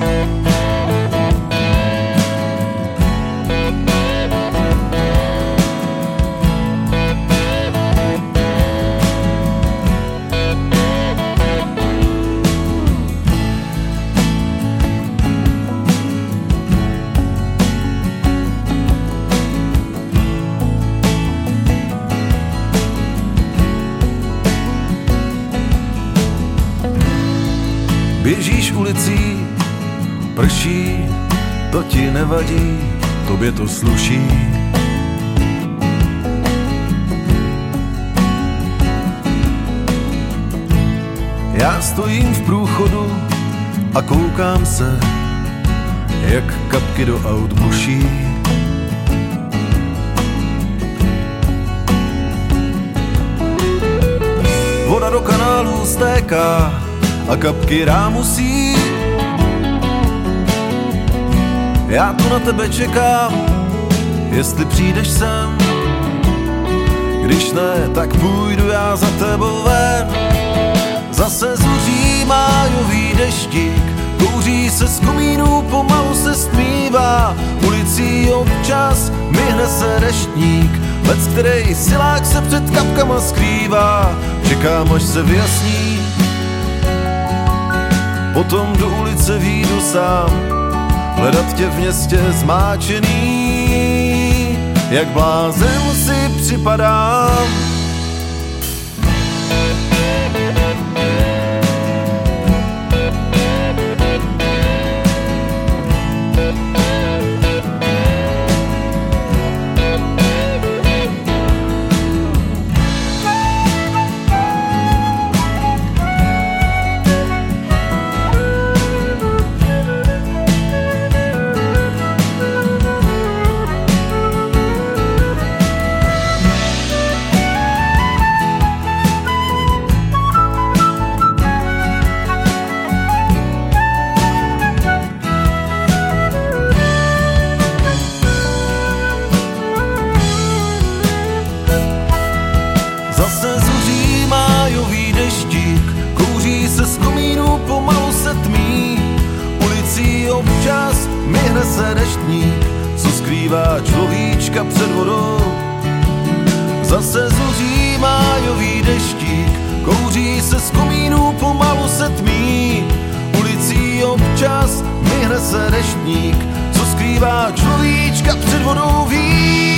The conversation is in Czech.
Běžíš ulicí, prší, to ti nevadí, tobě to sluší. Já stojím v průchodu a koukám se, jak kapky do aut buší. Voda do kanálu stéká a kapky rámusí. Já tu na tebe čekám, jestli přijdeš sem. Když ne, tak půjdu já za tebou ven. Zase zuří májový deštík, kouří se z komínů, pomalu se stmívá. Ulicí občas myhne se deštník, lec který silák se před kapkama skrývá. Čekám, až se vyjasní, potom do ulice vyjdu sám, hledat tě v městě zmáčený, jak blázen si připadám. Zase zuří májový deštík, kouří se z komínů, pomalu se tmí. Ulicí občas myhne se deštník, co skrývá človíčka před vodou. Zase zuří májový deštík, kouří se z komínů, pomalu se tmí. Ulicí občas myhne se deštník, co skrývá človíčka před vodou. Ví